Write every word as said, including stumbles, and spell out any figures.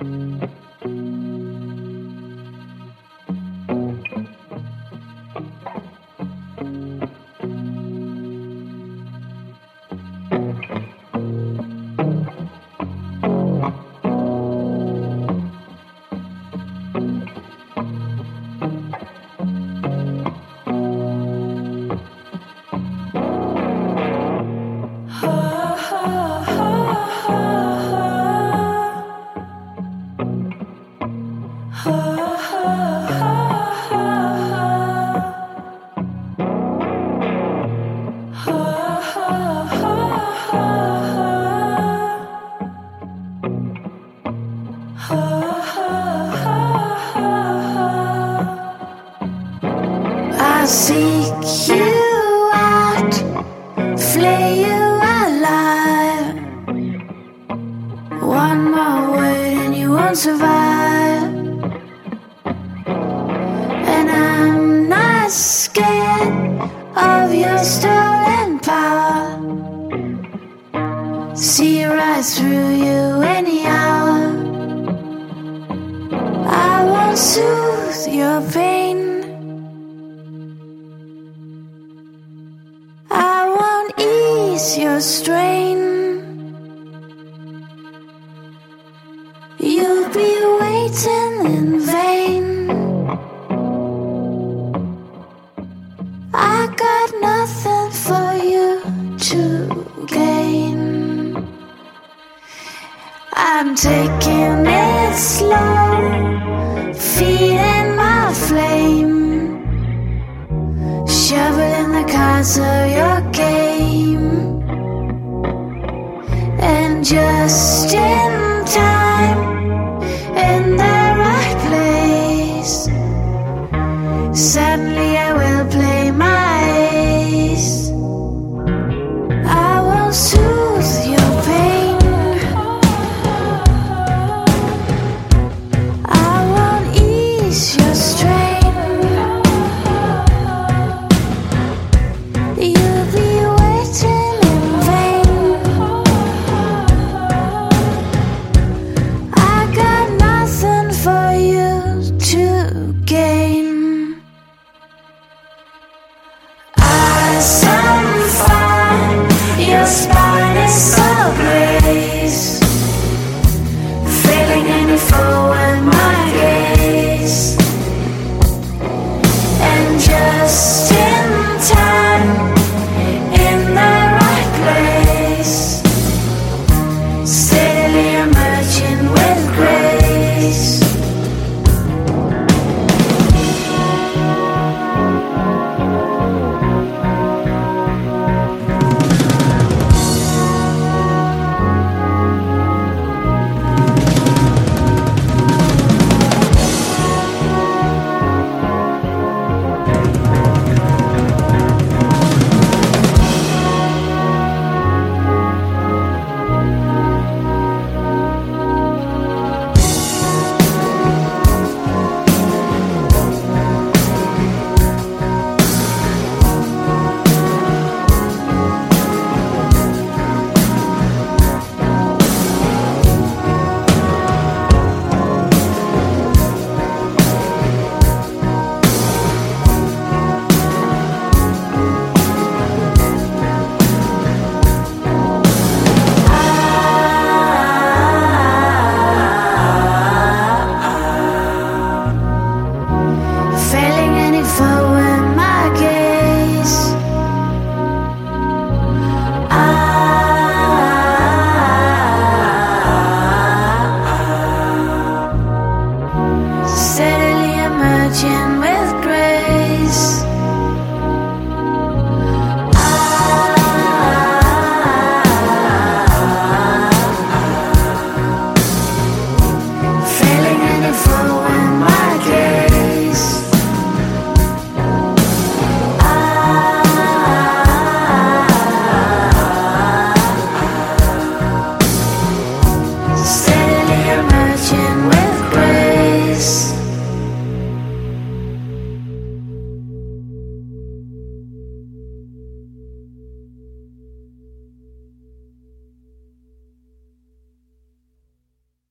I seek you out, flay you alive. One more word and you won't survive. And I'm not scared of your stolen power. See right through you anyhow. I won't soothe your pain. I won't ease your strain. You'll be waiting in vain. I got nothing for you to gain. I'm taking it slow, feeding my flame, shoveling the cards of your game. And just in time,